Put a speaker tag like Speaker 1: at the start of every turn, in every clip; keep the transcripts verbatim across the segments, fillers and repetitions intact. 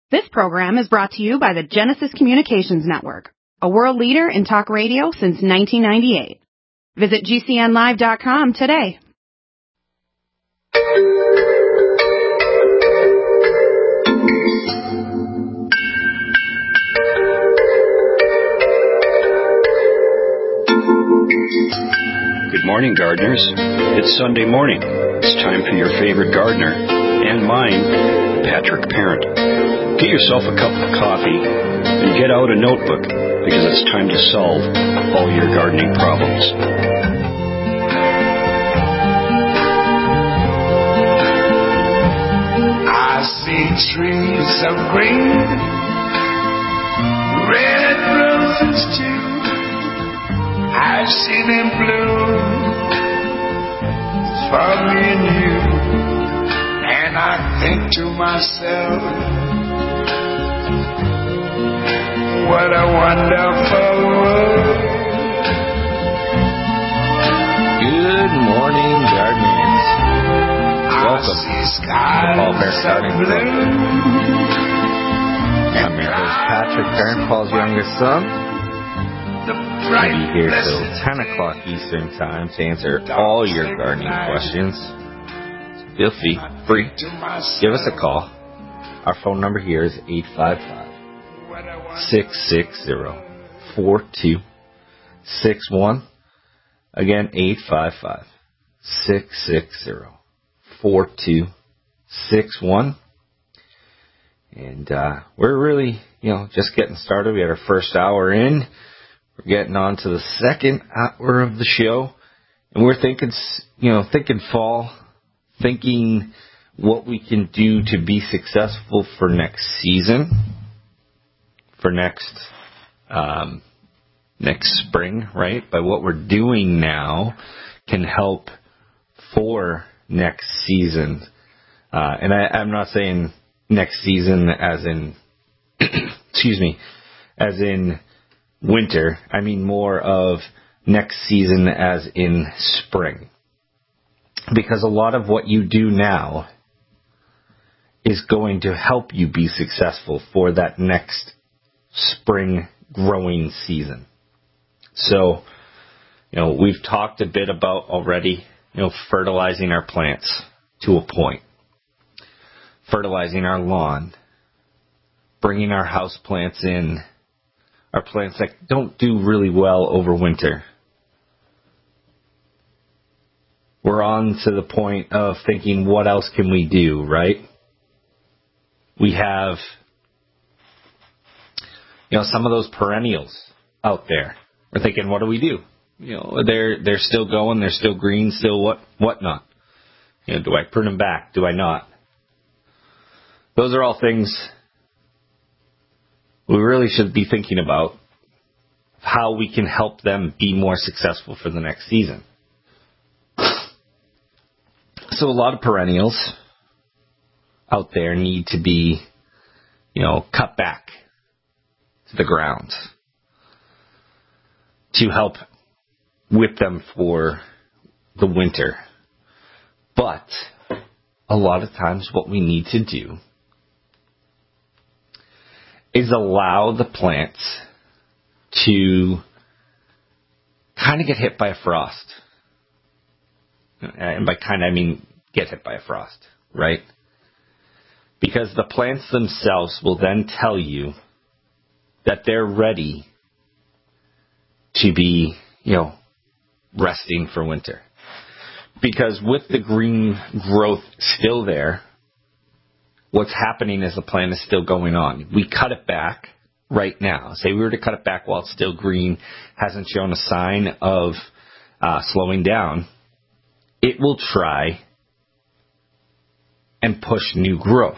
Speaker 1: This program is brought to you by the Genesis Communications Network, a world leader in talk radio since nineteen ninety-eight. Visit G C N live dot com today.
Speaker 2: Good morning, gardeners. It's Sunday morning. It's time for your favorite gardener, and mine, Patrick Parent. Get yourself a cup of coffee and get out a notebook, because it's time to solve all your gardening problems.
Speaker 3: I see trees of green, red roses too. I see them bloom for me and you, and I think to myself, what a wonderful world.
Speaker 4: Good morning, gardeners. Welcome to Paul Parent Gardening Club. I'm your host, Patrick Parent, Paul's youngest son. I'll be here till ten o'clock Eastern Time to answer all your gardening questions. Feel free, give us a call. Our phone number here is eight five five, six six zero, four two six one. Again, eight five five, six six zero, four two six one. And uh, we're really, you know, just getting started. We had our first hour in. We're getting on to the second hour of the show, and we're thinking, you know, thinking fall, thinking what we can do to be successful for next season, for next, um, next spring, right? By what we're doing now can help for next season. Uh, and I, I'm not saying next season as in, excuse me, as in winter. I mean more of next season as in spring. Because a lot of what you do now is going to help you be successful for that next spring growing season. So, you know, we've talked a bit about already, you know, fertilizing our plants to a point. Fertilizing our lawn. Bringing our house plants in. Our plants that don't do really well over winter. We're on to the point of thinking, what else can we do, right? We have, you know, some of those perennials out there. We're thinking, what do we do? You know, they're they're still going, they're still green, still what whatnot. You know, do I prune them back? Do I not? Those are all things we really should be thinking about, how we can help them be more successful for the next season. So a lot of perennials out there need to be, you know, cut back to the ground to help with them for the winter. But a lot of times what we need to do is allow the plants to kind of get hit by a frost. And by kind of, I mean get hit by a frost, right? Because the plants themselves will then tell you that they're ready to be, you know, resting for winter. Because with the green growth still there, what's happening is the plant is still going on. We cut it back right now. Say we were to cut it back while it's still green, hasn't shown a sign of uh, slowing down, it will try and push new growth.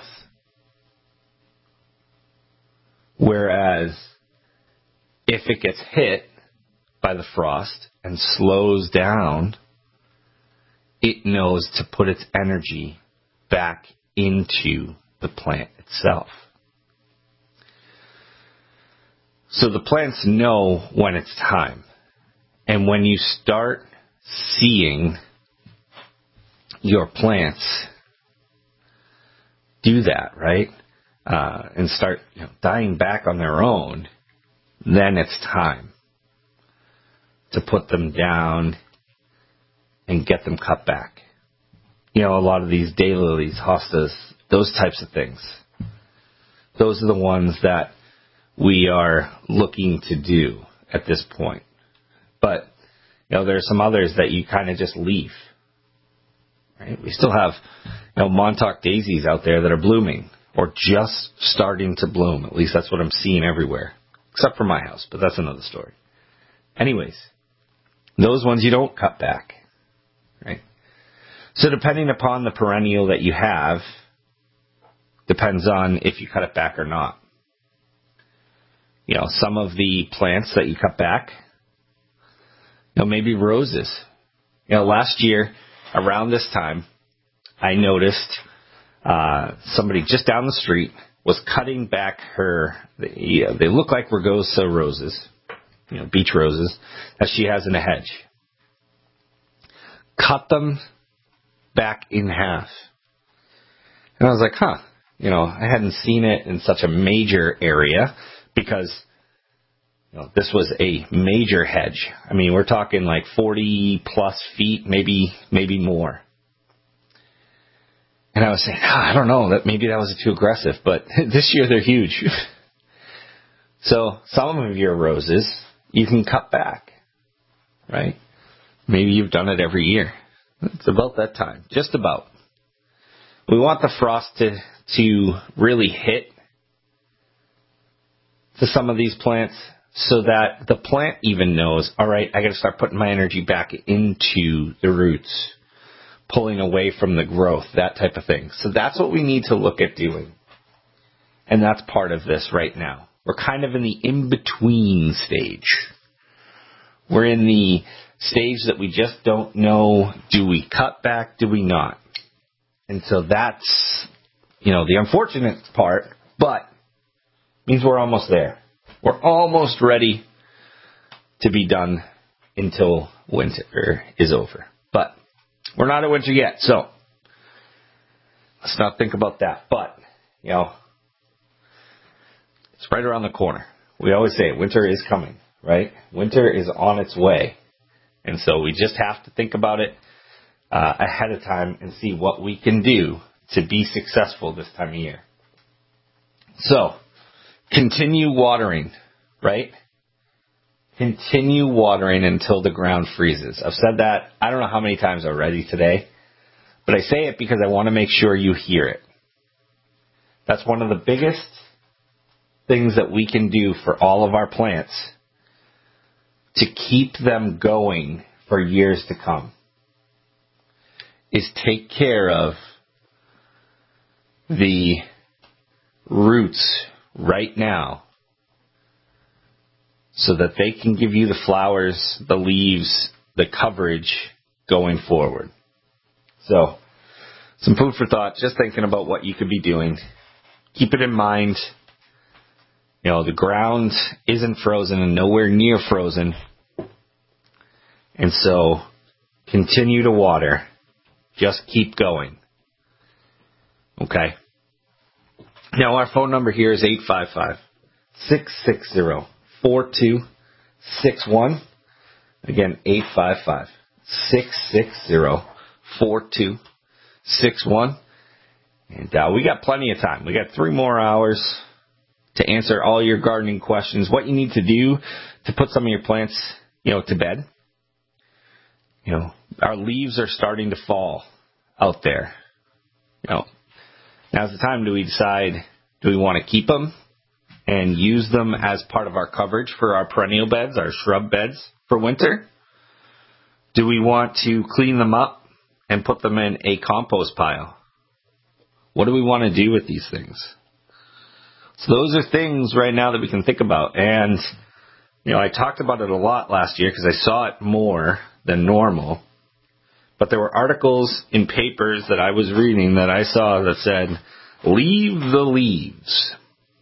Speaker 4: Whereas if it gets hit by the frost and slows down, it knows to put its energy back into the plant itself. So the plants know when it's time. And when you start seeing your plants do that, right? uh, and start you know, dying back on their own, then it's time to put them down and get them cut back. You know, a lot of these daylilies, hostas, those types of things. Those are the ones that we are looking to do at this point. But, you know, there are some others that you kind of just leave. Right? We still have, you know, Montauk daisies out there that are blooming or just starting to bloom. At least that's what I'm seeing everywhere, except for my house, but that's another story. Anyways, those ones you don't cut back, right? So depending upon the perennial that you have, depends on if you cut it back or not. You know, some of the plants that you cut back, you know, maybe roses. You know, last year, around this time, I noticed uh, somebody just down the street was cutting back her, they, they look like Rugosa roses, you know, beach roses, that she has in a hedge. Cut them back in half. And I was like, huh, you know, I hadn't seen it in such a major area because, you know, this was a major hedge. I mean, we're talking like forty plus feet, maybe, maybe more. And I was saying, oh, I don't know, that maybe that was too aggressive, but this year they're huge. So some of your roses you can cut back, right? Maybe you've done it every year. It's about that time, just about. We want the frost to, to really hit to some of these plants so that the plant even knows, all right, I got to start putting my energy back into the roots, pulling away from the growth, that type of thing. So that's what we need to look at doing. And that's part of this right now. We're kind of in the in-between stage. We're in the stage that we just don't know, do we cut back, do we not? And so that's, you know, the unfortunate part, but means we're almost there. We're almost ready to be done until winter is over. But we're not at winter yet, so let's not think about that. But, you know, it's right around the corner. We always say winter is coming, right? Winter is on its way. And so we just have to think about it uh, ahead of time and see what we can do to be successful this time of year. So, continue watering, right? Continue watering until the ground freezes. I've said that I don't know how many times already today, but I say it because I want to make sure you hear it. That's one of the biggest things that we can do for all of our plants to keep them going for years to come is take care of the roots right now so that they can give you the flowers, the leaves, the coverage going forward. So, some food for thought, just thinking about what you could be doing. Keep it in mind. You know, the ground isn't frozen and nowhere near frozen. And so, continue to water. Just keep going. Okay? Now, our phone number here is eight five five, six six zero, four two six one. Again, eight five five, six six zero, four two six one. And uh, we got plenty of time. We got three more hours to answer all your gardening questions. What you need to do to put some of your plants, you know, to bed. You know, our leaves are starting to fall out there. You know, now's the time. Do we decide, do we want to keep them and use them as part of our coverage for our perennial beds, our shrub beds for winter? Do we want to clean them up and put them in a compost pile? What do we want to do with these things? So those are things right now that we can think about. And, you know, I talked about it a lot last year because I saw it more than normal. But there were articles in papers that I was reading that I saw that said, leave the leaves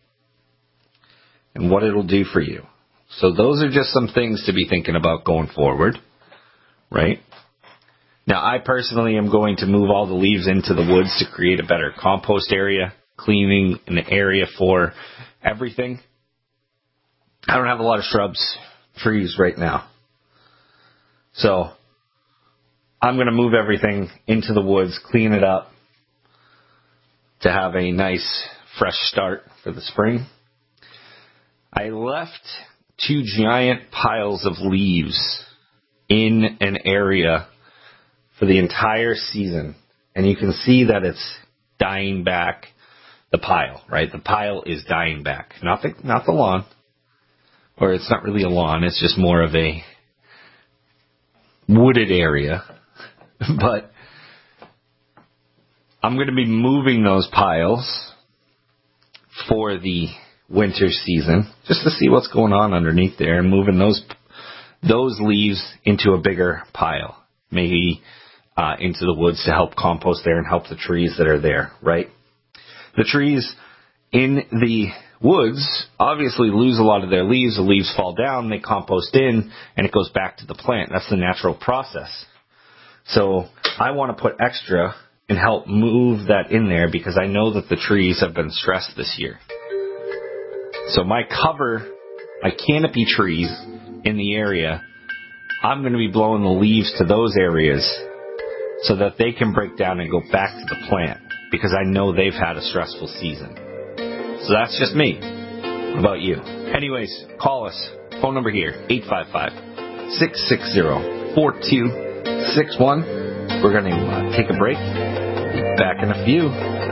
Speaker 4: and what it'll do for you. So those are just some things to be thinking about going forward, right? Now, I personally am going to move all the leaves into the woods to create a better compost area cleaning an area for everything. I don't have a lot of shrubs, trees right now. So I'm going to move everything into the woods, clean it up to have a nice fresh start for the spring. I left two giant piles of leaves in an area for the entire season. And you can see that it's dying back, the pile, right? The pile is dying back. Not the, not the lawn. Or it's not really a lawn. It's just more of a wooded area. But I'm going to be moving those piles for the winter season, just to see what's going on underneath there, and moving those those leaves into a bigger pile, maybe uh, into the woods to help compost there and help the trees that are there, right? The trees in the woods obviously lose a lot of their leaves. The leaves fall down, they compost in, and it goes back to the plant. That's the natural process. So I want to put extra and help move that in there because I know that the trees have been stressed this year. So my cover, my canopy trees in the area, I'm going to be blowing the leaves to those areas so that they can break down and go back to the plant because I know they've had a stressful season. So that's just me. What about you? Anyways, call us. Phone number here, eight five five, six six zero, four two six one. We're going to uh, take a break. Back in a few.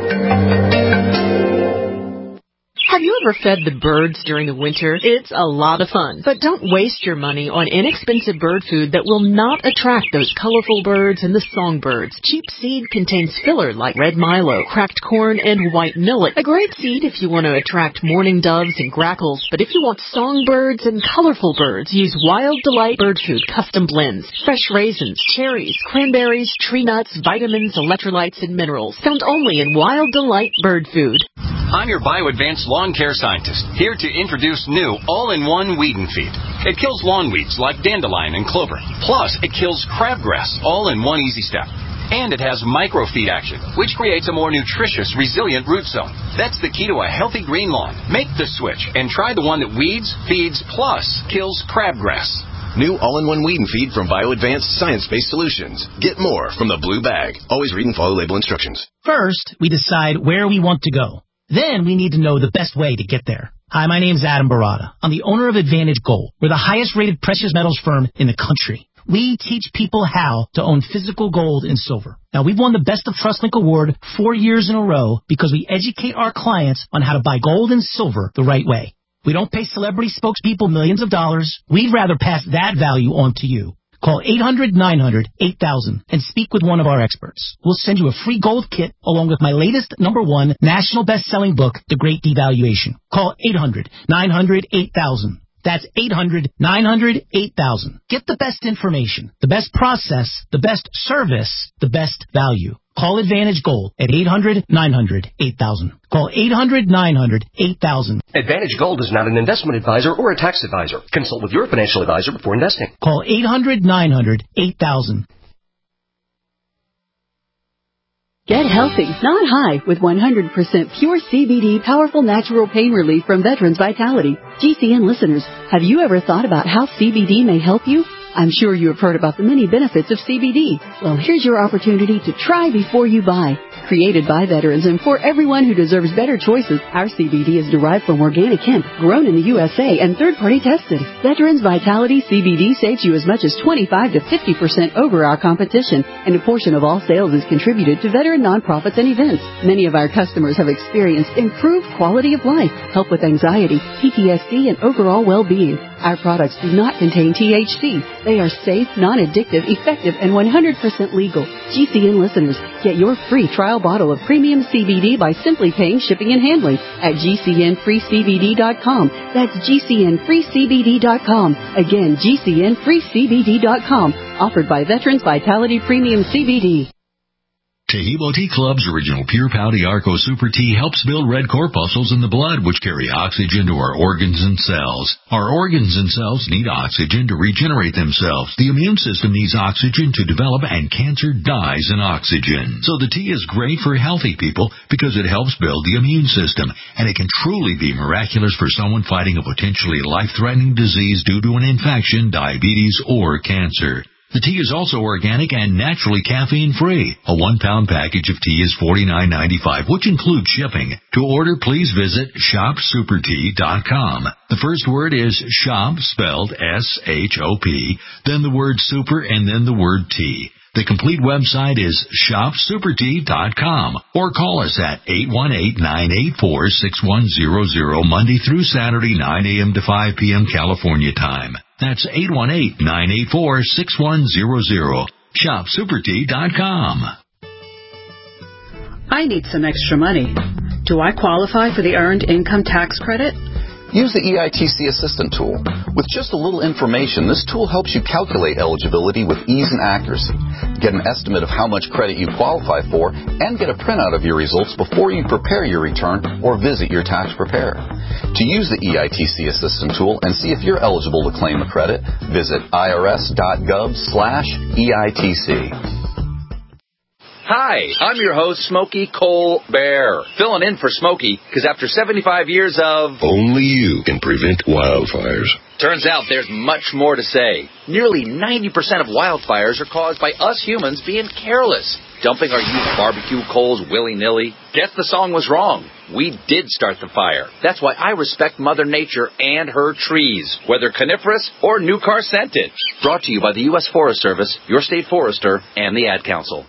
Speaker 5: Have you ever fed the birds during the winter? It's a lot of fun. But don't waste your money on inexpensive bird food that will not attract those colorful birds and the songbirds. Cheap seed contains filler like red milo, cracked corn, and white millet. A great seed if you want to attract mourning doves and grackles. But if you want songbirds and colorful birds, use Wild Delight Bird Food Custom Blends. Fresh raisins, cherries, cranberries, tree nuts, vitamins, electrolytes, and minerals. Found only in Wild Delight Bird Food.
Speaker 6: I'm your BioAdvanced lawn care scientist, here to introduce new all-in-one weed and feed. It kills lawn weeds like dandelion and clover. Plus, it kills crabgrass, all in one easy step. And it has microfeed action, which creates a more nutritious, resilient root zone. That's the key to a healthy green lawn. Make the switch and try the one that weeds, feeds, plus kills crabgrass.
Speaker 7: New all-in-one weed and feed from BioAdvanced Science-Based Solutions. Get more from the blue bag. Always read and follow label instructions.
Speaker 8: First, we decide where we want to go. Then we need to know the best way to get there. Hi, my name's Adam Barada. I'm the owner of Advantage Gold. We're the highest-rated precious metals firm in the country. We teach people how to own physical gold and silver. Now, we've won the Best of TrustLink Award four years in a row because we educate our clients on how to buy gold and silver the right way. We don't pay celebrity spokespeople millions of dollars. We'd rather pass that value on to you. Call eight hundred, nine hundred, eight thousand and speak with one of our experts. We'll send you a free gold kit along with my latest number one national best-selling book, The Great Devaluation. Call eight hundred, nine hundred, eight thousand. That's eight hundred, nine hundred, eight thousand. Get the best information, the best process, the best service, the best value. Call Advantage Gold at eight hundred, nine hundred, eight thousand. Call eight hundred, nine hundred, eight thousand.
Speaker 9: Advantage Gold is not an investment advisor or a tax advisor. Consult with your financial advisor before investing.
Speaker 8: Call eight hundred, nine hundred, eight thousand.
Speaker 10: Get healthy, not high, with one hundred percent pure C B D powerful natural pain relief from Veterans Vitality. G C N listeners, have you ever thought about how C B D may help you? I'm sure you have heard about the many benefits of C B D. Well, here's your opportunity to try before you buy. Created by veterans and for everyone who deserves better choices, our C B D is derived from organic hemp, grown in the U S A and third-party tested. Veterans Vitality C B D saves you as much as twenty-five to fifty percent over our competition, and a portion of all sales is contributed to veteran nonprofits and events. Many of our customers have experienced improved quality of life, help with anxiety, P T S D, and overall well-being. Our products do not contain T H C. They are safe, non-addictive, effective, and one hundred percent legal. G C N listeners, get your free trial bottle of premium C B D by simply paying shipping and handling at G C N free C B D dot com. That's G C N free C B D dot com. Again, G C N free C B D dot com. Offered by Veterans Vitality Premium C B D.
Speaker 11: Tahibo Tea Club's original Pure Pau Arco Super Tea helps build red corpuscles in the blood, which carry oxygen to our organs and cells. Our organs and cells need oxygen to regenerate themselves. The immune system needs oxygen to develop, and cancer dies in oxygen. So the tea is great for healthy people because it helps build the immune system, and it can truly be miraculous for someone fighting a potentially life-threatening disease due to an infection, diabetes, or cancer. The tea is also organic and naturally caffeine-free. A one-pound package of tea is forty-nine ninety-five, which includes shipping. To order, please visit shop super tea dot com. The first word is shop, spelled S H O P, then the word super, and then the word tea. The complete website is shop super tea dot com, or call us at eight one eight, nine eight four, six one zero zero Monday through Saturday, nine a.m. to five p.m. California time. That's eight one eight, nine eight four, six one zero zero. shop super tea dot com.
Speaker 12: I need some extra money. Do I qualify for the Earned Income Tax Credit?
Speaker 13: Use the E I T C Assistant tool. With just a little information, this tool helps you calculate eligibility with ease and accuracy. Get an estimate of how much credit you qualify for, and get a printout of your results before you prepare your return or visit your tax preparer. To use the E I T C Assistant tool and see if you're eligible to claim a credit, visit irs.gov slash EITC.
Speaker 14: Hi, I'm your host, Smokey Cole Bear, filling in for Smokey, because after seventy-five years of...
Speaker 15: Only you can prevent wildfires.
Speaker 14: Turns out there's much more to say. Nearly ninety percent of wildfires are caused by us humans being careless, dumping our used barbecue coals willy-nilly. Guess the song was wrong. We did start the fire. That's why I respect Mother Nature and her trees, whether coniferous or new car scented. Brought to you by the U S Forest Service, your state forester, and the Ad Council.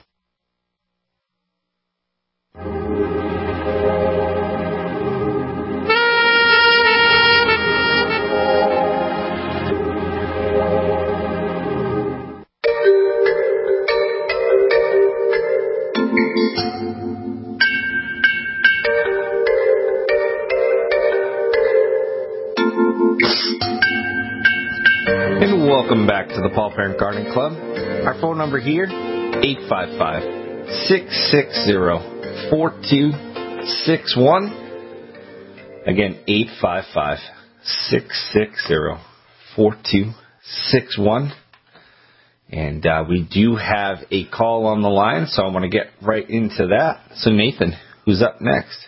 Speaker 4: And welcome back to the Paul Parent Gardening Club. Our phone number here, eight five five, six six zero, four two six one. Again, eight five five, six six zero, four two six one. And uh, we do have a call on the line, so I want to get right into that. So Nathan, who's up next?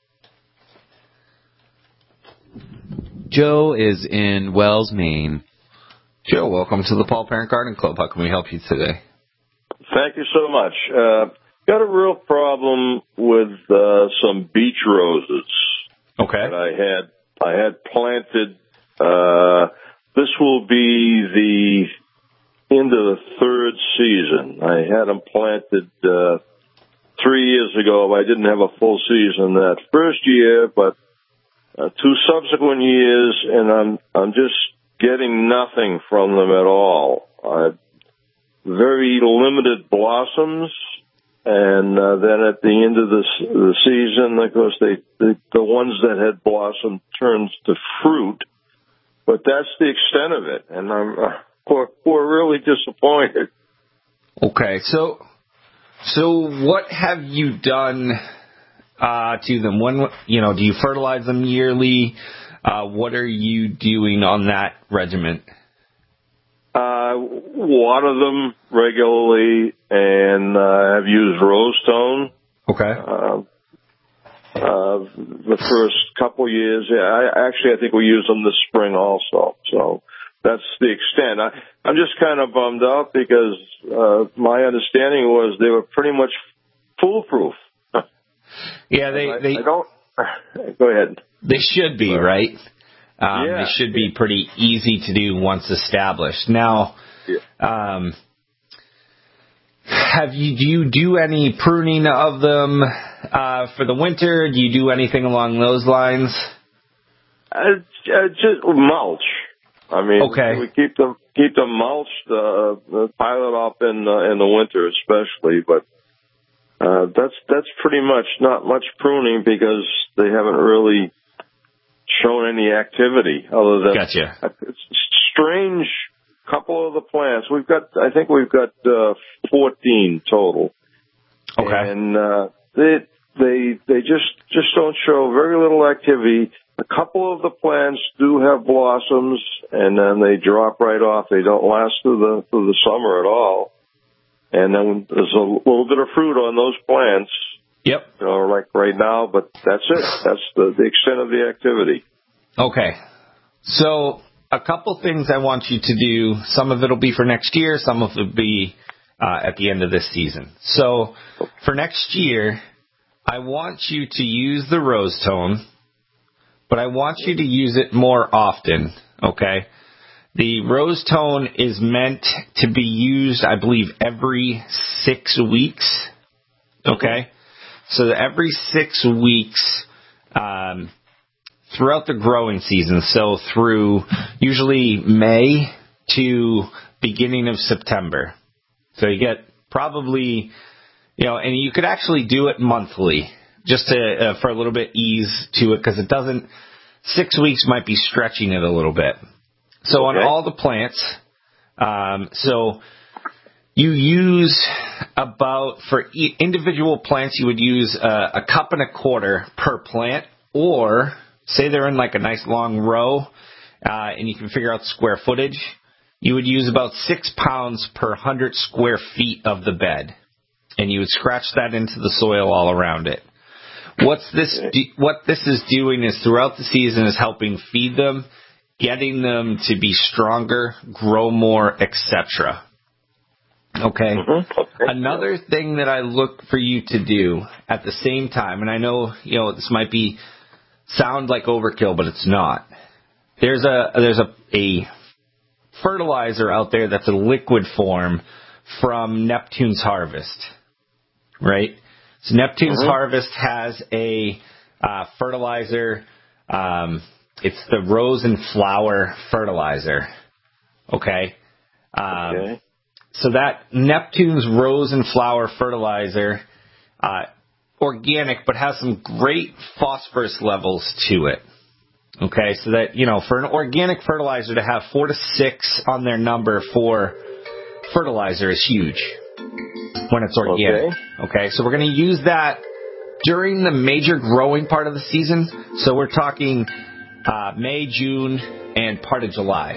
Speaker 16: Joe is in Wells, Maine.
Speaker 4: Joe, welcome to the Paul Parent Gardening Club. How can we help you today?
Speaker 17: Thank you so much. Uh, got a real problem with uh, some beach roses.
Speaker 4: Okay.
Speaker 17: That I had I had planted. Uh, this will be the end of the third season. I had them planted uh, three years ago. I didn't have a full season that first year, but uh, two subsequent years, and I'm I'm just getting nothing from them at all. Uh, very limited blossoms, and uh, then at the end of the, the season, of course, they, the, the ones that had blossomed turns to fruit, but that's the extent of it, and I'm uh, we're, we're really disappointed.
Speaker 4: Okay, so so what have you done uh, to them? When you know, do you fertilize them yearly? Uh, what are you doing on that regimen?
Speaker 17: Uh, water them regularly, and uh, have used rose tone.
Speaker 4: Okay.
Speaker 17: Uh, uh, the first couple years, yeah, I, actually, I think we used them this spring also. So that's the extent. I, I'm just kind of bummed out because uh, my understanding was they were pretty much foolproof.
Speaker 4: Yeah, they.
Speaker 17: I,
Speaker 4: they
Speaker 17: I don't. Go ahead.
Speaker 4: They should be, right? Um,
Speaker 17: yeah.
Speaker 4: They should be pretty easy to do once established. Now,
Speaker 17: yeah.
Speaker 4: um, have you do you do any pruning of them uh, for the winter? Do you do anything along those lines?
Speaker 17: Uh, uh, just mulch. I mean,
Speaker 4: okay.
Speaker 17: we keep them keep them mulched, uh, pile it up in uh, in the winter especially, but. Uh, that's that's pretty much not much pruning because they haven't really shown any activity other than
Speaker 4: gotcha.
Speaker 17: a strange couple of the plants. We've got, I think we've got uh, fourteen total,
Speaker 4: okay.
Speaker 18: Okay.
Speaker 17: And uh, they they they just just don't show very little activity. A couple of the plants do have blossoms, and then they drop right off. They don't last through the through the summer at all. And then there's a little bit of fruit on those plants.
Speaker 18: Yep.
Speaker 17: You know, like right now, but that's it. That's the, the extent of the activity.
Speaker 18: Okay. So a couple things I want you to do. Some of it will be for next year. Some of it will be uh, at the end of this season. So for next year, I want you to use the rose tone, but I want you to use it more often, okay? The rose tone is meant to be used, I believe, every six weeks, okay? So every six weeks um, throughout the growing season, so through usually May to beginning of September. So you get probably, you know, and you could actually do it monthly, just to uh, for a little bit ease to it, because it doesn't, six weeks might be stretching it a little bit. So okay. On all the plants, um, so you use about, for e- individual plants, you would use a, a cup and a quarter per plant, or say they're in like a nice long row, uh, and you can figure out square footage, you would use about six pounds per hundred square feet of the bed, and you would scratch that into the soil all around it. What's this? What this is doing is throughout the season is helping feed them, getting them to be stronger, grow more, et cetera. Okay. Mm-hmm. Okay. Another thing that I look for you to do at the same time, and I know you know this might be sound like overkill, but it's not. There's a there's a a fertilizer out there that's a liquid form from Neptune's Harvest, right? So Neptune's mm-hmm. Harvest has a uh, fertilizer. Um, it's the rose and flower fertilizer. Okay. Um, okay. So that Neptune's rose and flower fertilizer, uh, organic, but has some great phosphorus levels to it. Okay. So that, you know, for an organic fertilizer to have four to six on their number for fertilizer is huge when it's organic. Okay. Okay. So we're going to use that during the major growing part of the season. So we're talking uh, May, June, and part of July.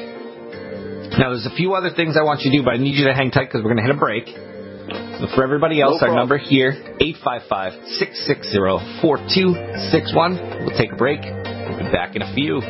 Speaker 18: Now, there's a few other things I want you to do, but I need you to hang tight because we're going to hit a break. So for everybody else, no our number here, eight five five, six six zero, four two six one. We'll take a break. We'll be back in a few.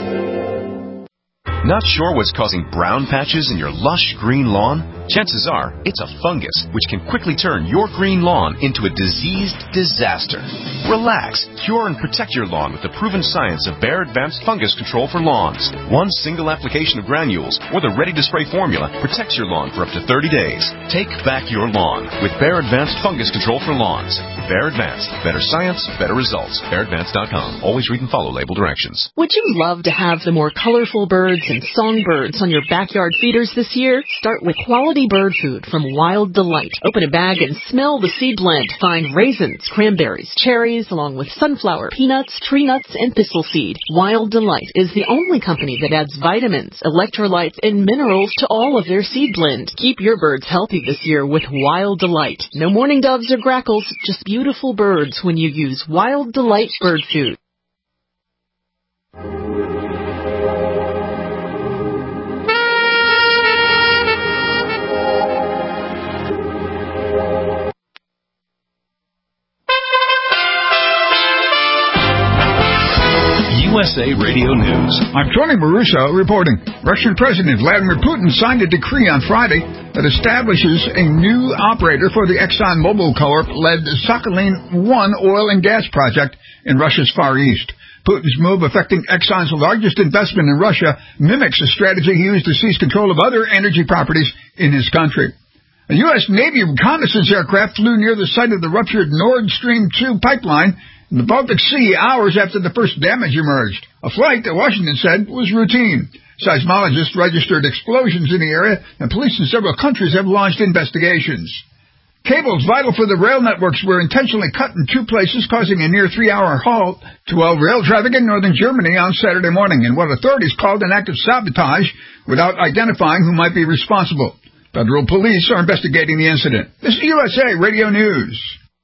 Speaker 19: Not sure what's causing brown patches in your lush green lawn? Chances are it's a fungus, which can quickly turn your green lawn into a diseased disaster. Relax, cure and protect your lawn with the proven science of Bayer Advanced Fungus Control for Lawns. One single application of granules or the ready-to-spray formula protects your lawn for up to thirty days. Take back your lawn with Bayer Advanced Fungus Control for Lawns. Bayer Advanced. Better science, better results. Bayer Advanced dot com. Always read and follow label directions.
Speaker 5: Would you love to have the more colorful birds and songbirds on your backyard feeders this year? Start with quality bird food from Wild Delight. Open a bag and smell the seed blend. Find raisins, cranberries, cherries, along with sunflower, peanuts, tree nuts, and thistle seed. Wild Delight is the only company that adds vitamins, electrolytes, and minerals to all of their seed blend. Keep your birds healthy this year with Wild Delight. No mourning doves or grackles, just beautiful birds when you use Wild Delight bird food.
Speaker 20: U S A Radio News.
Speaker 21: I'm Tony Maruso reporting. Russian President Vladimir Putin signed a decree on Friday that establishes a new operator for the ExxonMobil Corp-led Sakhalin one oil and gas project in Russia's Far East. Putin's move, affecting Exxon's largest investment in Russia, mimics a strategy he used to seize control of other energy properties in his country. A U S Navy reconnaissance aircraft flew near the site of the ruptured Nord Stream two pipeline in the Baltic Sea hours after the first damage emerged. A flight that Washington said was routine. Seismologists registered explosions in the area, and police in several countries have launched investigations. Cables vital for the rail networks were intentionally cut in two places, causing a near three-hour halt to all rail traffic in northern Germany on Saturday morning, in what authorities called an act of sabotage without identifying who might be responsible. Federal police are investigating the incident. This is U S A Radio News.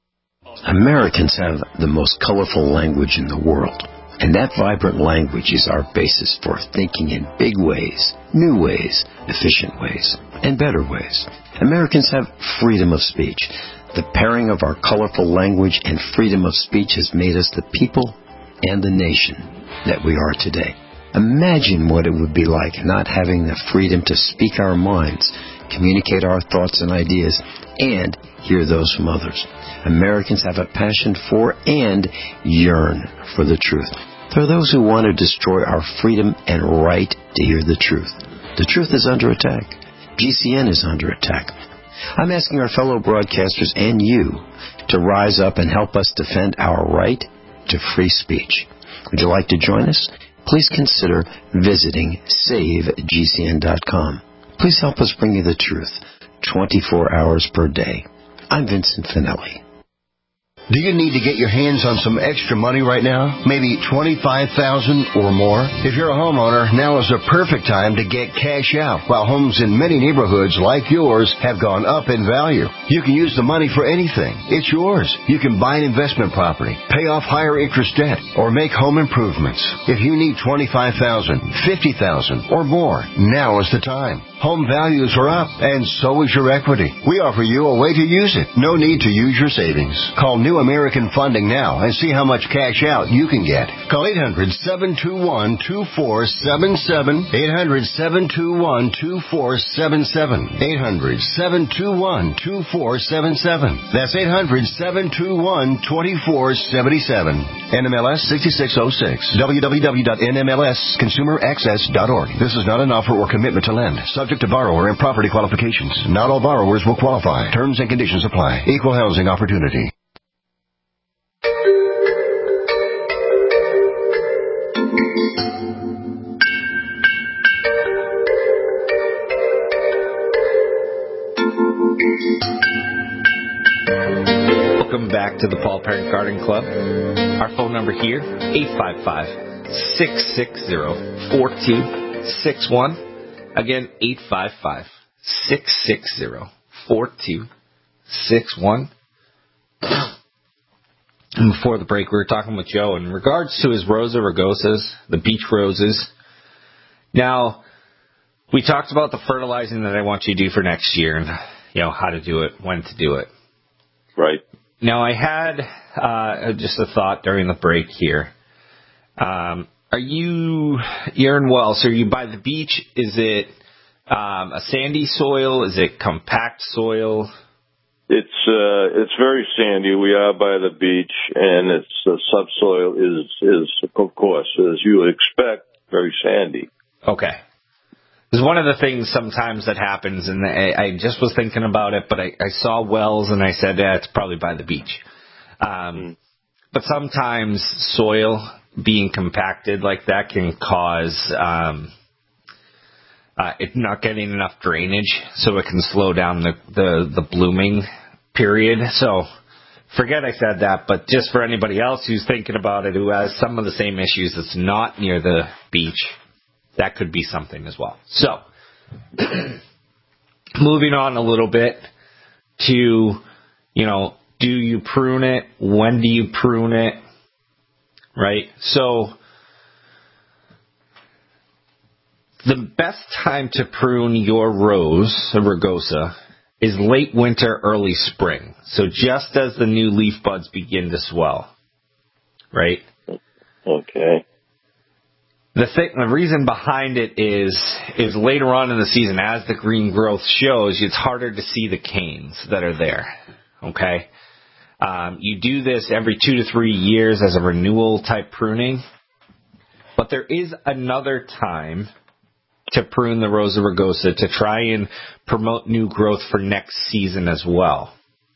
Speaker 1: Americans have the most colorful language in the world. And that vibrant language is our basis for thinking in big ways, new ways, efficient ways, and better ways. Americans have freedom of speech. The pairing of our colorful language and freedom of speech has made us the people and the nation that we are today. Imagine what it would be like not having the freedom to speak our minds, communicate our thoughts and ideas, and hear those from others. Americans have a passion for and yearn for the truth. There are those who want to destroy our freedom and right to hear the truth. The truth is under attack. G C N is under attack. I'm asking our fellow broadcasters and you to rise up and help us defend our right to free speech. Would you like to join us? Please consider visiting save G C N dot com. Please help us bring you the truth twenty-four hours per day. I'm Vincent Finelli.
Speaker 22: Do you need to get your hands on some extra money right now? Maybe twenty-five thousand dollars or more? If you're a homeowner, now is the perfect time to get cash out. While homes in many neighborhoods like yours have gone up in value, you can use the money for anything. It's yours. You can buy an investment property, pay off higher interest debt, or make home improvements. If you need twenty-five thousand dollars, fifty thousand dollars, or more, now is the time. Home values are up, and so is your equity. We offer you a way to use it. No need to use your savings. Call New American Funding now and see how much cash out you can get. Call eight hundred, seven two one, two four seven seven, eight hundred, seven two one, two four seven seven, eight hundred, seven two one, two four seven seven. That's eight hundred, seven two one, two four seven seven. N M L S sixty-six oh six. w w w dot n m l s consumer access dot org. This is not an offer or commitment to lend. Subject to borrower and property qualifications. Not all borrowers will qualify. Terms and conditions apply. Equal housing opportunity.
Speaker 18: Welcome back to the Paul Parent Garden Club. Our phone number here, eight five five, six six zero, four two six one. Again, eight five five, six six zero, four two six one. And before the break, we were talking with Joe in regards to his Rosa rugosas, the beach roses. Now, we talked about the fertilizing that I want you to do for next year and, you know, how to do it, when to do it.
Speaker 17: Right.
Speaker 18: Now, I had uh, just a thought during the break here. Um, are you, you're in Wells, are you by the beach? Is it um, a sandy soil? Is it compact soil?
Speaker 17: It's uh, it's very sandy. We are by the beach, and it's the subsoil is is of course, as you would expect, very sandy.
Speaker 18: Okay. There's one of the things sometimes that happens, and I, I just was thinking about it, but I, I saw wells, and I said, yeah, it's probably by the beach. Um, mm. But sometimes soil being compacted like that can cause um, uh, it not getting enough drainage, so it can slow down the, the, the blooming period. So forget I said that, but just for anybody else who's thinking about it, who has some of the same issues that's not near the beach, that could be something as well. So, moving on a little bit to, you know, do you prune it? When do you prune it? Right? So, the best time to prune your rose, a rugosa, is late winter, early spring. So just as the new leaf buds begin to swell. Right?
Speaker 17: Okay.
Speaker 18: The thing, the reason behind it is, is later on in the season, as the green growth shows, it's harder to see the canes that are there. Okay? Um, you do this every two to three years as a renewal type pruning. But there is another time to prune the Rosa rugosa to try and promote new growth for next season as well.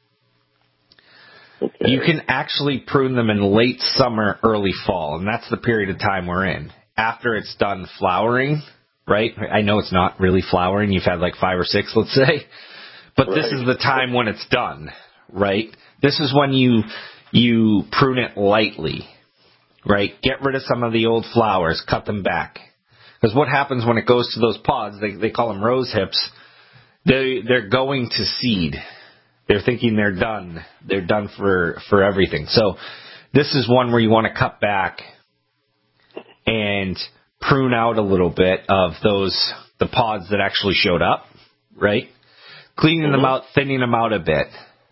Speaker 18: Okay. You can actually prune them in late summer, early fall, and that's the period of time we're in. After it's done flowering, right? I know it's not really flowering. You've had like five or six, let's say. But right. This is the time when it's done, right? This is when you you prune it lightly, right? Get rid of some of the old flowers. Cut them back. Because what happens when it goes to those pods, they, they call them rose hips, they, they're going to seed, They're thinking they're done. They're done for, for everything. So this is one where you want to cut back and prune out a little bit of those, the pods that actually showed up, right? Cleaning them out, thinning them out a bit.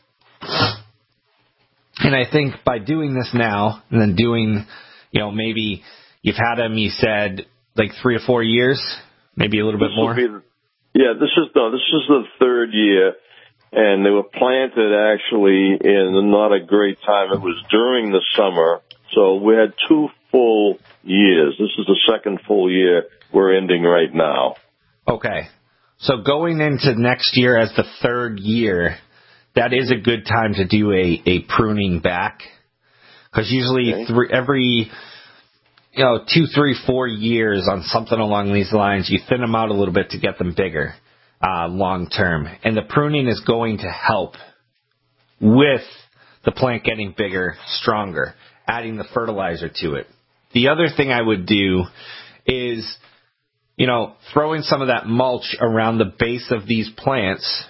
Speaker 18: And I think by doing this now and then doing, you know, maybe you've had them, you said, like three or four years, maybe a little bit more.
Speaker 17: Be, yeah, this is no, this is the third year, and they were planted actually in not a great time. It was during the summer, so we had two full years. This is the second full year we're ending right now.
Speaker 18: Okay. So going into next year as the third year, that is a good time to do a, a pruning back. Because usually okay. three, every, you know, two, three, four years on something along these lines, you thin them out a little bit to get them bigger uh, long term. And the pruning is going to help with the plant getting bigger, stronger, adding the fertilizer to it. The other thing I would do is, you know, throwing some of that mulch around the base of these plants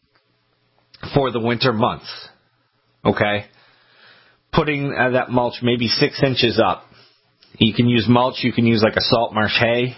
Speaker 18: for the winter months, okay? Putting uh, that mulch maybe six inches up. You can use mulch, you can use like a salt marsh hay,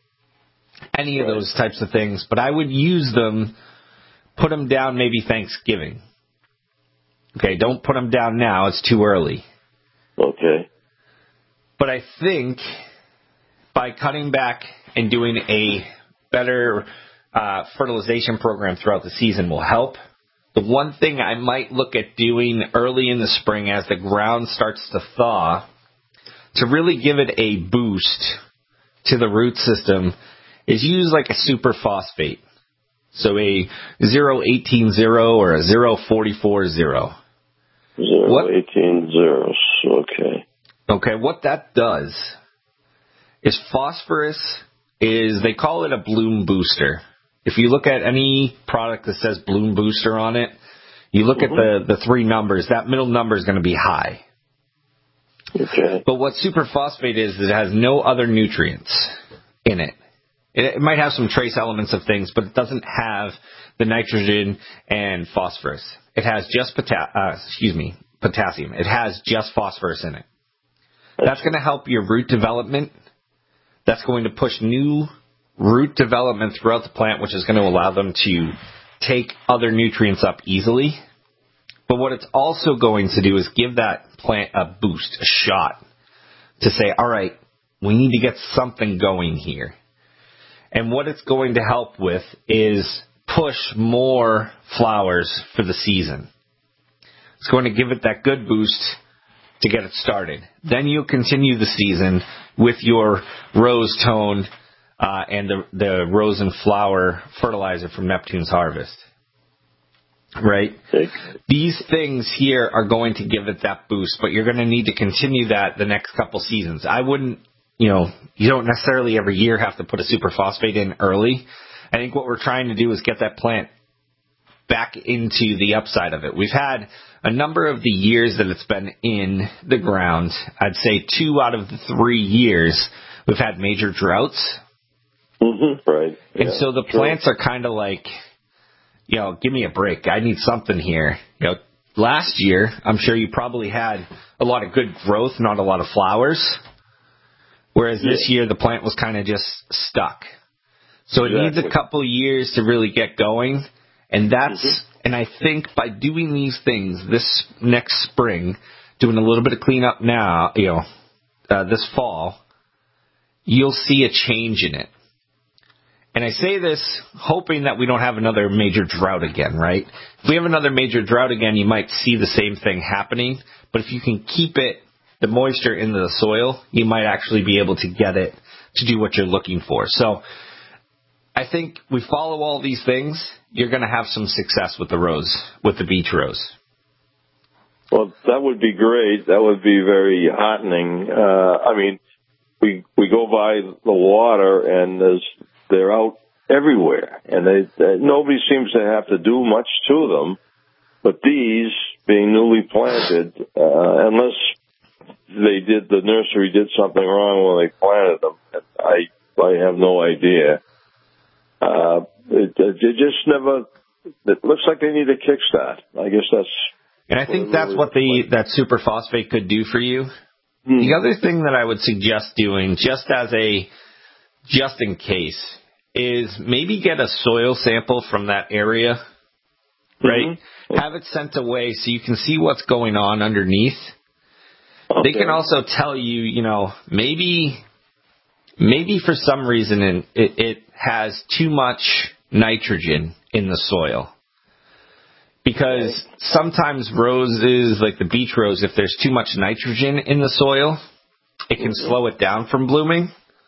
Speaker 18: any of those types of things. But I would use them, put them down maybe Thanksgiving. Okay, don't put them down now, it's too early.
Speaker 17: Okay.
Speaker 18: But I think by cutting back and doing a better uh, fertilization program throughout the season will help. The one thing I might look at doing early in the spring as the ground starts to thaw to really give it a boost to the root system is use like a super phosphate. So a zero eighteen zero or a zero forty-four zero.
Speaker 17: zero eighteen zeros, okay.
Speaker 18: Okay, what that does is phosphorus is, they call it a bloom booster. If you look at any product that says bloom booster on it, you look mm-hmm. at the, the three numbers, that middle number is going to be high.
Speaker 17: Okay.
Speaker 18: But what superphosphate is, is it has no other nutrients in it. It, it might have some trace elements of things, but it doesn't have the nitrogen and phosphorus. It has just pota- uh, excuse me, potassium. It has just phosphorus in it. That's going to help your root development. That's going to push new root development throughout the plant, which is going to allow them to take other nutrients up easily. But what it's also going to do is give that plant a boost, a shot, to say, all right, we need to get something going here. And what it's going to help with is push more flowers for the season. It's going to give it that good boost to get it started. Then you'll continue the season with your rose tone uh, and the, the rose and flower fertilizer from Neptune's Harvest. Right? These things here are going to give it that boost, but you're going to need to continue that the next couple seasons. I wouldn't, you know, you don't necessarily every year have to put a superphosphate in early. I think what we're trying to do is get that plant back into the upside of it. We've had a number of the years that it's been in the ground. I'd say two out of the three years we've had major droughts.
Speaker 17: Mm-hmm, right.
Speaker 18: And
Speaker 17: yeah,
Speaker 18: so the
Speaker 17: sure.
Speaker 18: plants are kind of like, you know, give me a break. I need something here. You know, last year, I'm sure you probably had a lot of good growth, not a lot of flowers. Whereas yeah. this year, the plant was kind of just stuck. So it exactly. needs a couple years to really get going. And that's, mm-hmm. and I think by doing these things this next spring, doing a little bit of cleanup now, you know, uh, this fall, you'll see a change in it. And I say this hoping that we don't have another major drought again, right? If we have another major drought again, you might see the same thing happening. But if you can keep it, the moisture into the soil, you might actually be able to get it to do what you're looking for. So I think we follow all these things, you're going to have some success with the rose, with the beach rose.
Speaker 17: Well, that would be great. That would be very heartening. Uh, I mean, we we go by the water and there's they're out everywhere, and they, they, nobody seems to have to do much to them. But these, being newly planted, uh, unless they did, the nursery did something wrong when they planted them, I I have no idea. Uh, it, it just never it looks like they need a kickstart. I guess that's.
Speaker 18: And I think that's what the that superphosphate could do for you. Hmm. The other thing that I would suggest doing, just as a just in case, is maybe get a soil sample from that area, right? Mm-hmm. Have it sent away so you can see what's going on underneath. Okay. They can also tell you, you know, maybe maybe for some reason it, it has too much nitrogen in the soil. Because sometimes roses, like the beach rose, if there's too much nitrogen in the soil, it can mm-hmm. slow it down from blooming.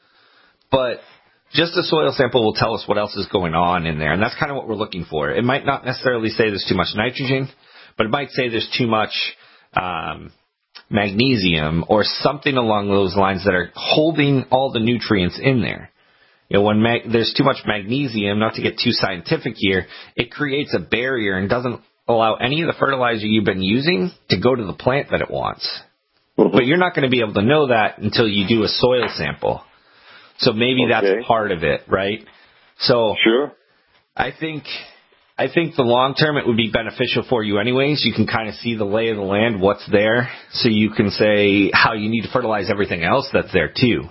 Speaker 18: But just a soil sample will tell us what else is going on in there, and that's kind of what we're looking for. It might not necessarily say there's too much nitrogen, but it might say there's too much um, magnesium or something along those lines that are holding all the nutrients in there. You know, when mag- there's too much magnesium, not to get too scientific here, it creates a barrier and doesn't allow any of the fertilizer you've been using to go to the plant that it wants. Mm-hmm. But you're not going to be able to know that until you do a soil sample. So maybe okay. that's part of it, right? So
Speaker 17: sure.
Speaker 18: I think I think the long term it would be beneficial for you anyways. You can kind of see the lay of the land, what's there, so you can say how you need to fertilize everything else that's there too.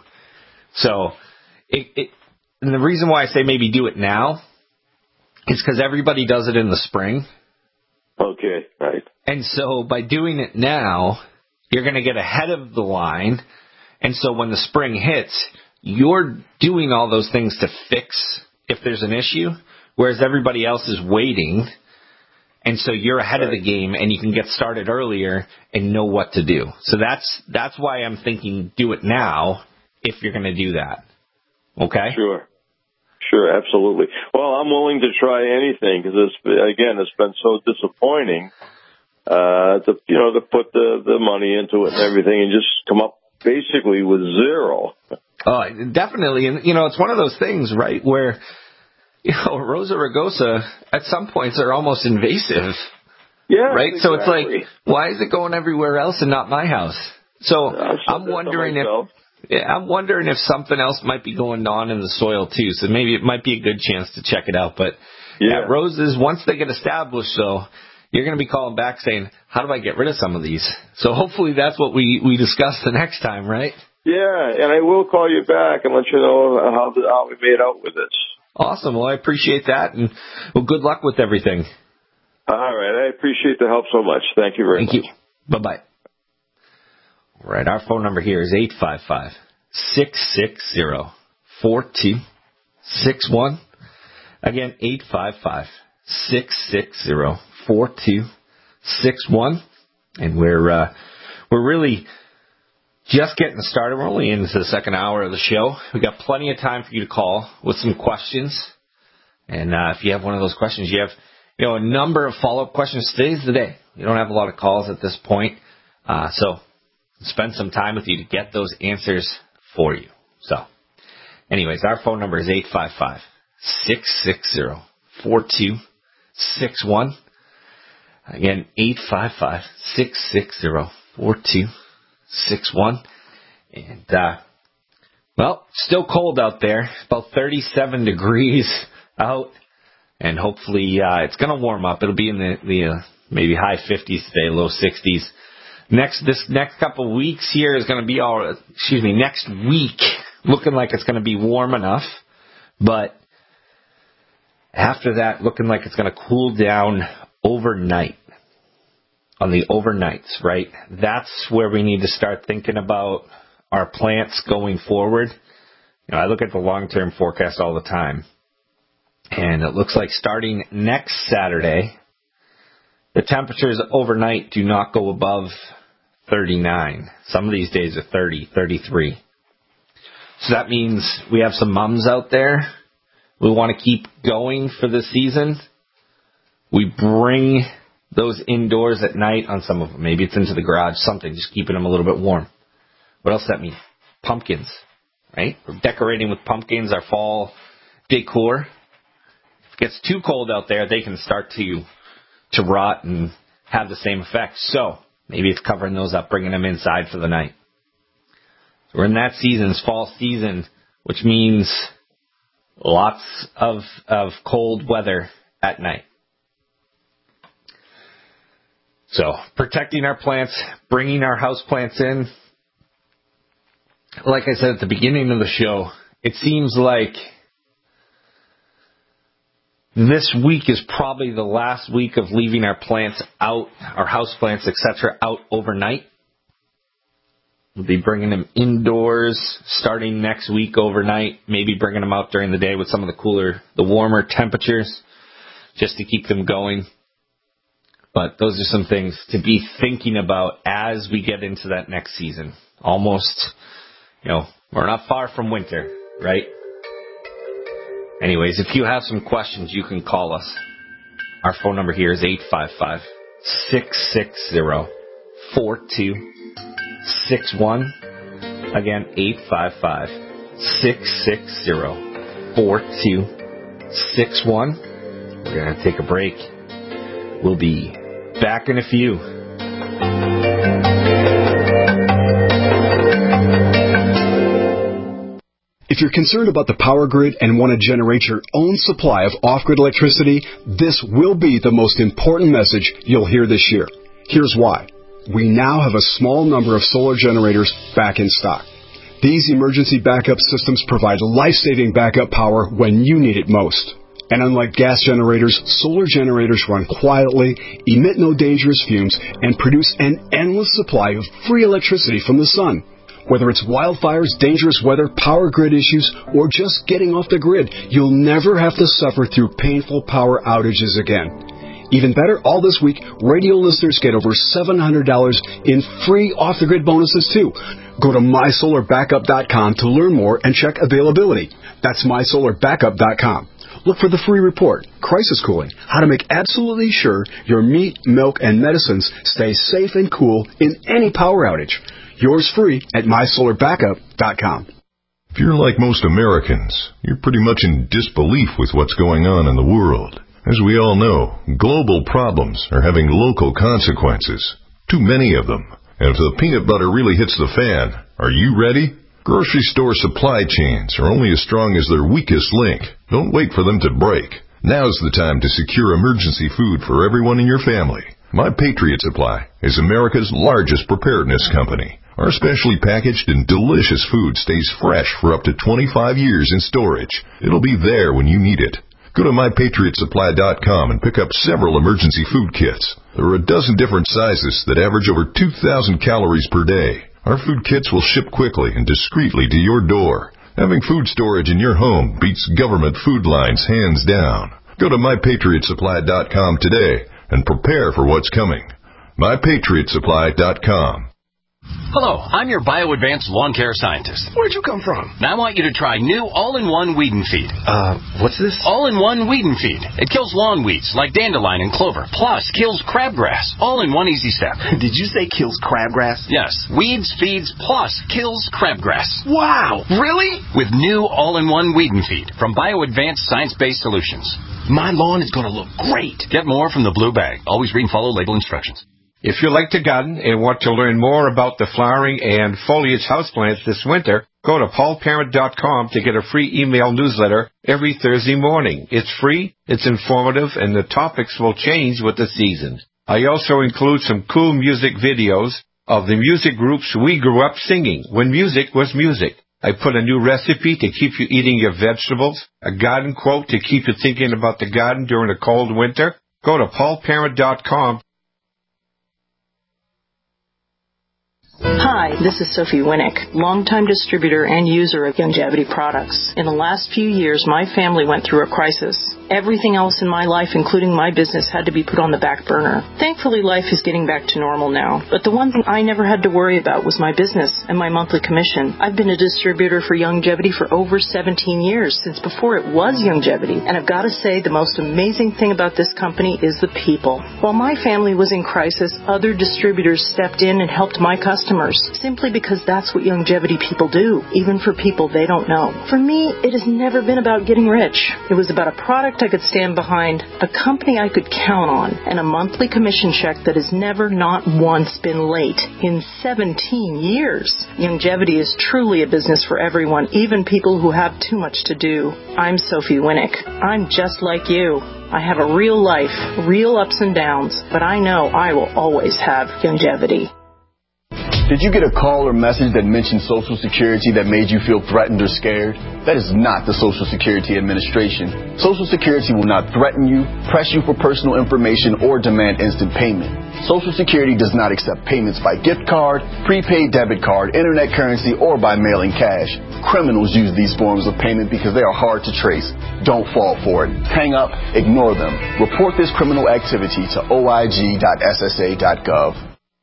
Speaker 18: So it, it and the reason why I say maybe do it now is because everybody does it in the spring.
Speaker 17: Okay, right.
Speaker 18: And so by doing it now, you're going to get ahead of the line. And so when the spring hits, you're doing all those things to fix if there's an issue, whereas everybody else is waiting. And so you're ahead right. of the game and you can get started earlier and know what to do. So that's that's why I'm thinking do it now if you're going to do that. Okay?
Speaker 17: Sure. Sure, absolutely. Well, I'm willing to try anything because, it's, again, it's been so disappointing uh, to, you know, to put the, the money into it and everything and just come up basically with zero.
Speaker 18: Oh, definitely. And, you know, it's one of those things, right, where, you know, Rosa rugosa, at some points, are almost invasive.
Speaker 17: Yeah.
Speaker 18: Right?
Speaker 17: Exactly.
Speaker 18: So it's like, why is it going everywhere else and not my house? So I'm wondering if, yeah, I'm wondering if something else might be going on in the soil too. So maybe it might be a good chance to check it out. But yeah, yeah roses, once they get established, though, you're going to be calling back saying, how do I get rid of some of these? So hopefully that's what we, we discuss the next time, right?
Speaker 17: Yeah, and I will call you back and let you know how, the, how we made out with this.
Speaker 18: Awesome. Well, I appreciate that. And well, good luck with everything.
Speaker 17: All right. I appreciate the help so much. Thank you very
Speaker 18: Thank
Speaker 17: much.
Speaker 18: Thank you. Bye-bye. All right. Our phone number here is eight five five, six six zero, four two six one. Again, eight five five, six six zero, four two six one. And we're, uh, we're really just getting started. We're only into the second hour of the show. We've got plenty of time for you to call with some questions. And uh, if you have one of those questions, you have you know a number of follow-up questions. Today's the day. You don't have a lot of calls at this point. Uh, so spend some time with you to get those answers for you. So anyways, our phone number is eight five five, six six zero, four two six one. Again, eight five five, six six zero, four two six one. And, uh, well, still cold out there. About thirty-seven degrees out. And hopefully, uh, it's going to warm up. It'll be in the, the uh, maybe high fifties today, low sixties. Next, this next couple of weeks here is going to be all, excuse me, next week looking like it's going to be warm enough. But after that, looking like it's going to cool down overnight. On the overnights, right? That's where we need to start thinking about our plants going forward. You know, I look at the long-term forecast all the time, and it looks like starting next Saturday, the temperatures overnight do not go above thirty-nine. Some of these days are thirty, thirty-three. So that means we have some mums out there. We want to keep going for the season. We bring those indoors at night on some of them. Maybe it's into the garage, something, just keeping them a little bit warm. What else does that mean? Pumpkins, right? We're decorating with pumpkins, our fall decor. If it gets too cold out there, they can start to to rot and have the same effect. So maybe it's covering those up, bringing them inside for the night. So we're in that season, it's fall season, which means lots of of cold weather at night. So, protecting our plants, bringing our house plants in. Like I said at the beginning of the show, it seems like this week is probably the last week of leaving our plants out, our house plants, et cetera, out overnight. We'll be bringing them indoors starting next week overnight, maybe bringing them out during the day with some of the cooler, the warmer temperatures, just to keep them going. But those are some things to be thinking about as we get into that next season. Almost, you know, we're not far from winter, right? Anyways, if you have some questions, you can call us. Our phone number here is eight five five, six six zero, four two six one. Again, eight five five, six six zero, four two six one. We're going to take a break. We'll be back in a few.
Speaker 2: If you're concerned about the power grid and want to generate your own supply of off-grid electricity, this will be the most important message you'll hear this year. Here's why. We now have a small number of solar generators back in stock. These emergency backup systems provide life-saving backup power when you need it most. And unlike gas generators, solar generators run quietly, emit no dangerous fumes, and produce an endless supply of free electricity from the sun. Whether it's wildfires, dangerous weather, power grid issues, or just getting off the grid, you'll never have to suffer through painful power outages again. Even better, all this week, radio listeners get over seven hundred dollars in free off-the-grid bonuses, too. Go to my solar backup dot com to learn more and check availability. That's my solar backup dot com. Look for the free report, Crisis Cooling, how to make absolutely sure your meat, milk, and medicines stay safe and cool in any power outage. Yours free at my solar backup dot com.
Speaker 15: If you're like most Americans, you're pretty much in disbelief with what's going on in the world. As we all know, global problems are having local consequences. Too many of them. And if the peanut butter really hits the fan, are you ready? Grocery store supply chains are only as strong as their weakest link. Don't wait for them to break. Now's the time to secure emergency food for everyone in your family. My Patriot Supply is America's largest preparedness company. Our specially packaged and delicious food stays fresh for up to twenty-five years in storage. It'll be there when you need it. Go to my patriot supply dot com and pick up several emergency food kits. There are a dozen different sizes that average over two thousand calories per day. Our food kits will ship quickly and discreetly to your door. Having food storage in your home beats government food lines hands down. Go to my patriot supply dot com today and prepare for what's coming. my patriot supply dot com.
Speaker 6: Hello, I'm your BioAdvanced lawn care scientist.
Speaker 3: Where'd you come from?
Speaker 6: Now I want you to try new all-in-one weed and feed.
Speaker 3: Uh, what's this?
Speaker 6: All-in-one weed and feed. It kills lawn weeds like dandelion and clover, plus kills crabgrass, all in one easy step.
Speaker 3: Did you say kills crabgrass?
Speaker 6: Yes, weeds, feeds, plus kills crabgrass.
Speaker 3: Wow, really?
Speaker 6: With new all-in-one weed and feed from BioAdvanced science-based solutions.
Speaker 3: My lawn is going to look great.
Speaker 6: Get more from the blue bag. Always read and follow label instructions.
Speaker 23: If you like to garden and want to learn more about the flowering and foliage houseplants this winter, go to paul parent dot com to get a free email newsletter every Thursday morning. It's free, it's informative, and the topics will change with the season. I also include some cool music videos of the music groups we grew up singing when music was music. I put a new recipe to keep you eating your vegetables, a garden quote to keep you thinking about the garden during a cold winter. Go to paul parent dot com.
Speaker 12: Hi, this is Sophie Winnick, longtime distributor and user of Youngevity products. In the last few years, my family went through a crisis. Everything else in my life, including my business, had to be put on the back burner. Thankfully, life is getting back to normal now. But the one thing I never had to worry about was my business and my monthly commission. I've been a distributor for Youngevity for over seventeen years, since before it was Youngevity. And I've got to say, the most amazing thing about this company is the people. While my family was in crisis, other distributors stepped in and helped my customers, simply because that's what Youngevity people do, even for people they don't know. For me, it has never been about getting rich. It was about a product fact, I could stand behind a company I could count on and a monthly commission check that has never not once been late in seventeen years. Longevity is truly a business for everyone, even people who have too much to do. I'm Sophie Winnick. I'm just like you. I have a real life, real ups and downs, but I know I will always have longevity.
Speaker 7: Did you get a call or message that mentioned Social Security that made you feel threatened or scared? That is not the Social Security Administration. Social Security will not threaten you, press you for personal information, or demand instant payment. Social Security does not accept payments by gift card, prepaid debit card, internet currency, or by mailing cash. Criminals use these forms of payment because they are hard to trace. Don't fall for it. Hang up, ignore them. Report this criminal activity to O I G dot S S A dot gov.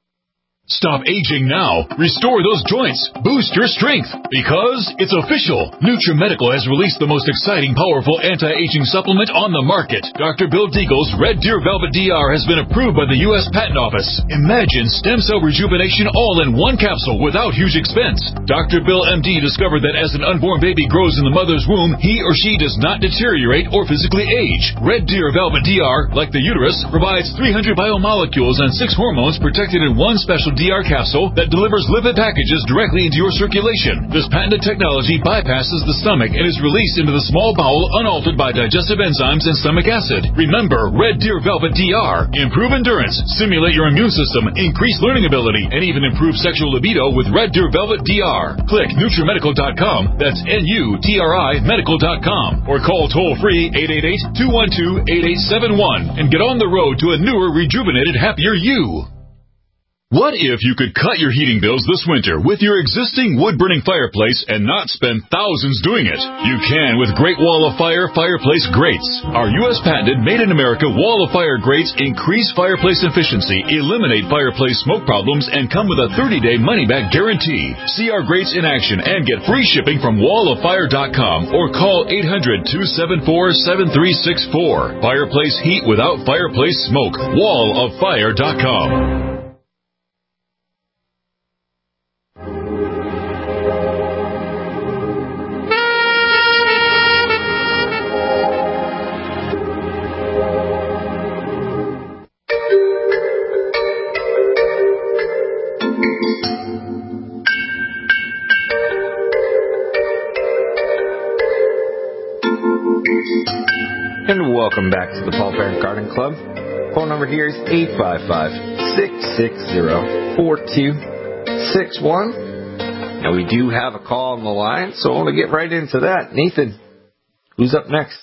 Speaker 11: Stop aging now. Restore those joints. Boost your strength. Because it's official. NutriMedical has released the most exciting, powerful anti-aging supplement on the market. Doctor Bill Deagle's Red Deer Velvet D R has been approved by the U S Patent Office. Imagine stem cell rejuvenation all in one capsule without huge expense. Doctor Bill M D discovered that as an unborn baby grows in the mother's womb, he or she does not deteriorate or physically age. Red Deer Velvet D R, like the uterus, provides three hundred biomolecules and six hormones protected in one special D R capsule that delivers lipid packages directly into your circulation. This patented technology bypasses the stomach and is released into the small bowel unaltered by digestive enzymes and stomach acid. Remember, Red Deer Velvet D R. Improve endurance, stimulate your immune system, increase learning ability, and even improve sexual libido with Red Deer Velvet D R. Click NutriMedical dot com, that's N U T R I medical dot com, or call toll-free eight eight eight, two one two, eight eight seven one and get on the road to a newer, rejuvenated, happier you. What if you could cut your heating bills this winter with your existing wood-burning fireplace and not spend thousands doing it? You can with Great Wall of Fire fireplace grates. Our U S patented made-in-America Wall of Fire grates increase fireplace efficiency, eliminate fireplace smoke problems, and come with a thirty-day money-back guarantee. See our grates in action and get free shipping from wall of fire dot com or call eight hundred, two seven four, seven three six four. Fireplace heat without fireplace smoke. wall of fire dot com.
Speaker 18: And welcome back to the Paul Parent Garden Club. Phone number here is eight five five, six six zero, four two six one. Now we do have a call on the line, so I want to get right into that. Nathan, who's up next?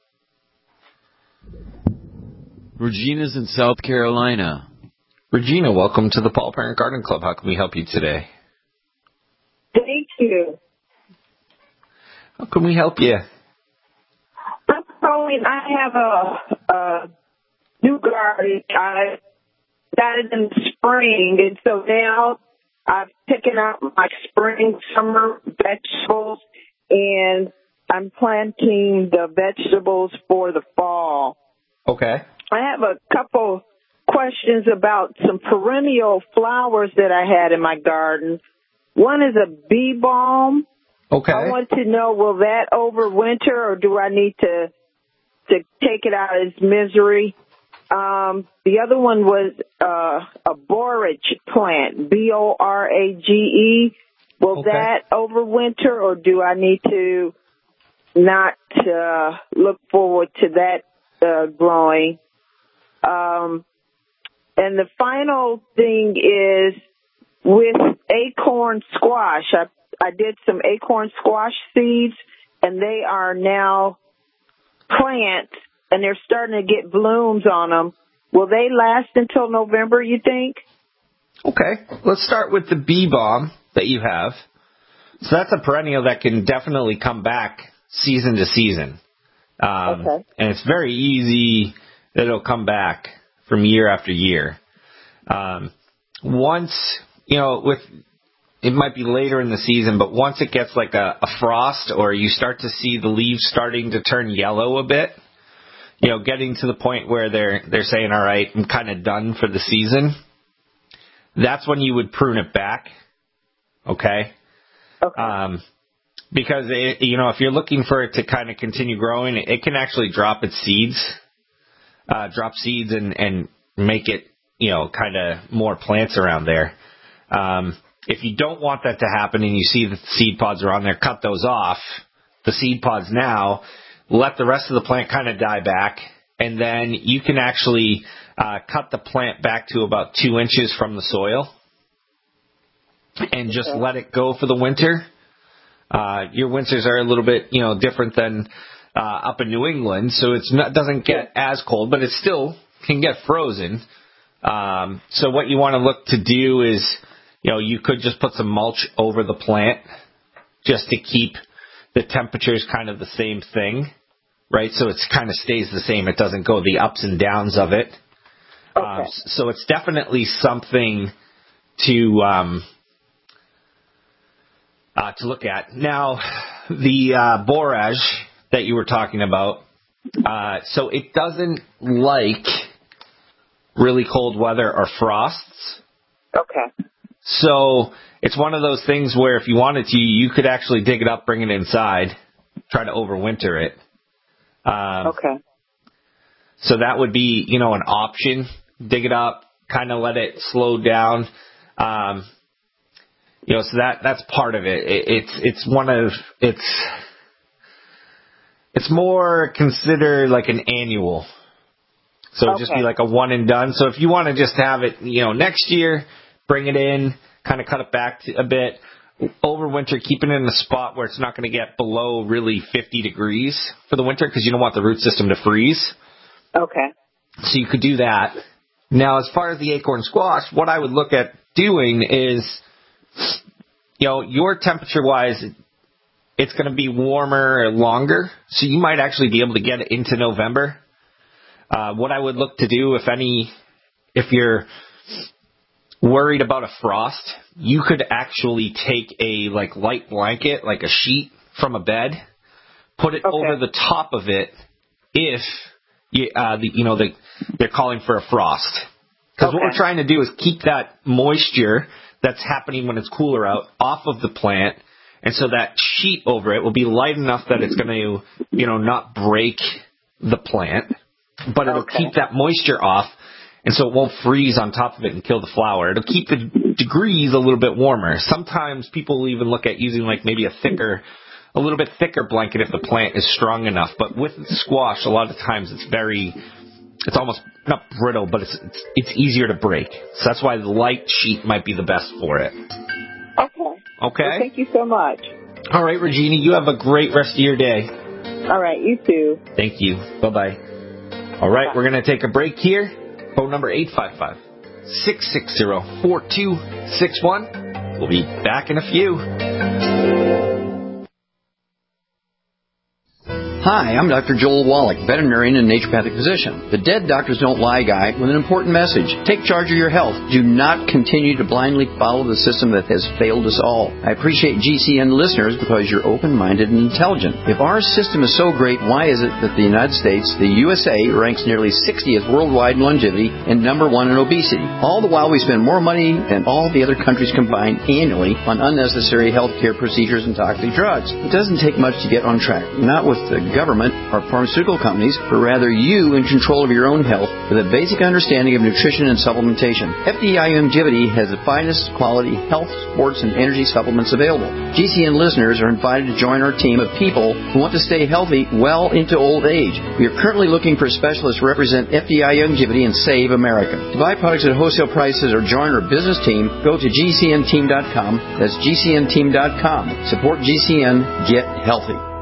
Speaker 16: Regina's in South Carolina.
Speaker 18: Regina, welcome to the Paul Parent Garden Club. How can we help you today?
Speaker 8: Thank you.
Speaker 18: How can we help you?
Speaker 8: I'm calling. I have a, a new garden. I got it in the spring, and so now I've taken out my spring, summer vegetables, and I'm planting the vegetables for the fall.
Speaker 18: Okay.
Speaker 8: I have a couple questions about some perennial flowers that I had in my garden. One is a bee balm.
Speaker 18: Okay.
Speaker 8: I want to know, will that overwinter, or do I need to to take it out as misery? Um, the other one was uh, a borage plant, B O R A G E. Will
Speaker 18: okay.
Speaker 8: that overwinter, or do I need to not uh, look forward to that uh, growing? Um, and the final thing is with acorn squash. I I did some acorn squash seeds, and they are now plants, and they're starting to get blooms on them. Will they last until November, you think?
Speaker 18: Okay. Let's start with the bee balm that you have. So that's a perennial that can definitely come back season to season. Um, okay. And it's very easy that it'll come back from year after year. Um, once, you know, with... It might be later in the season, but once it gets like a, a frost, or you start to see the leaves starting to turn yellow a bit, you know, getting to the point where they're they're saying, all right, I'm kind of done for the season, that's when you would prune it back, okay?
Speaker 8: Okay.
Speaker 18: Um, because, it, you know, if you're looking for it to kind of continue growing, it can actually drop its seeds, uh, drop seeds and, and make it, you know, kind of more plants around there. Um, if you don't want that to happen and you see that the seed pods are on there, cut those off, the seed pods now, let the rest of the plant kind of die back, and then you can actually uh, cut the plant back to about two inches from the soil and just okay. let it go for the winter. Uh, your winters are a little bit, you know, different than uh, up in New England, so it's not doesn't get as cold, but it still can get frozen. Um, so what you want to look to do is, you know, you could just put some mulch over the plant just to keep the temperatures kind of the same thing, right? So it kind of stays the same. It doesn't go the ups and downs of it. Okay. Um, so it's definitely something to um, uh, to look at. Now, the uh, borage that you were talking about, uh, so it doesn't like really cold weather or frosts.
Speaker 8: Okay.
Speaker 18: So it's one of those things where if you wanted to, you could actually dig it up, bring it inside, try to overwinter it. Um,
Speaker 8: okay.
Speaker 18: So that would be, you know, an option. Dig it up, kind of let it slow down. Um, you know, so that that's part of it. it. It's it's one of it's it's more considered like an annual. So it'd okay. just be like a one and done. So if you want to just have it, you know, next year, bring it in, kind of cut it back a bit, overwinter, keeping it in a spot where it's not going to get below really fifty degrees for the winter because you don't want the root system to freeze.
Speaker 8: Okay.
Speaker 18: So you could do that. Now, as far as the acorn squash, what I would look at doing is, you know, your temperature-wise, it's going to be warmer longer, so you might actually be able to get it into November. Uh, what I would look to do, if any, if you're worried about a frost, you could actually take a like light blanket, like a sheet from a bed, put it okay. over the top of it if you, uh, the, you know, the, they're calling for a frost. Because okay. what we're trying to do is keep that moisture that's happening when it's cooler out off of the plant, and so that sheet over it will be light enough that it's going to, you know, not break the plant, but it'll okay. keep that moisture off. And so it won't freeze on top of it and kill the flower. It'll keep the degrees a little bit warmer. Sometimes people even look at using like maybe a thicker, a little bit thicker blanket if the plant is strong enough. But with squash, a lot of times it's very, it's almost not brittle, but it's it's, it's easier to break. So that's why the light sheet might be the best for it.
Speaker 8: Okay.
Speaker 18: Okay.
Speaker 8: Well, thank you so much.
Speaker 18: All right, Regina, you have a great rest of your day.
Speaker 8: All right, you too.
Speaker 18: Thank you. Bye-bye. All right, Bye. We're going to take a break here. Phone number eight five five, six six zero, four two six one. We'll be back in a few.
Speaker 9: Hi, I'm Doctor Joel Wallach, veterinarian and naturopathic physician. The Dead Doctors Don't Lie guy with an important message. Take charge of your health. Do not continue to blindly follow the system that has failed us all. I appreciate G C N listeners because you're open-minded and intelligent. If our system is so great, why is it that the United States, the U S A, ranks nearly sixtieth worldwide in longevity and number one in obesity? All the while we spend more money than all the other countries combined annually on unnecessary healthcare procedures and toxic drugs. It doesn't take much to get on track. Not with the government or pharmaceutical companies, but rather you in control of your own health with a basic understanding of nutrition and supplementation. F D I Longevity has the finest quality health, sports, and energy supplements available. G C N listeners are invited to join our team of people who want to stay healthy well into old age. We are currently looking for specialists to represent F D I Longevity and Save America. To buy products at wholesale prices or join our business team, go to G C N team dot com. That's G C N team dot com. Support G C N. Get healthy.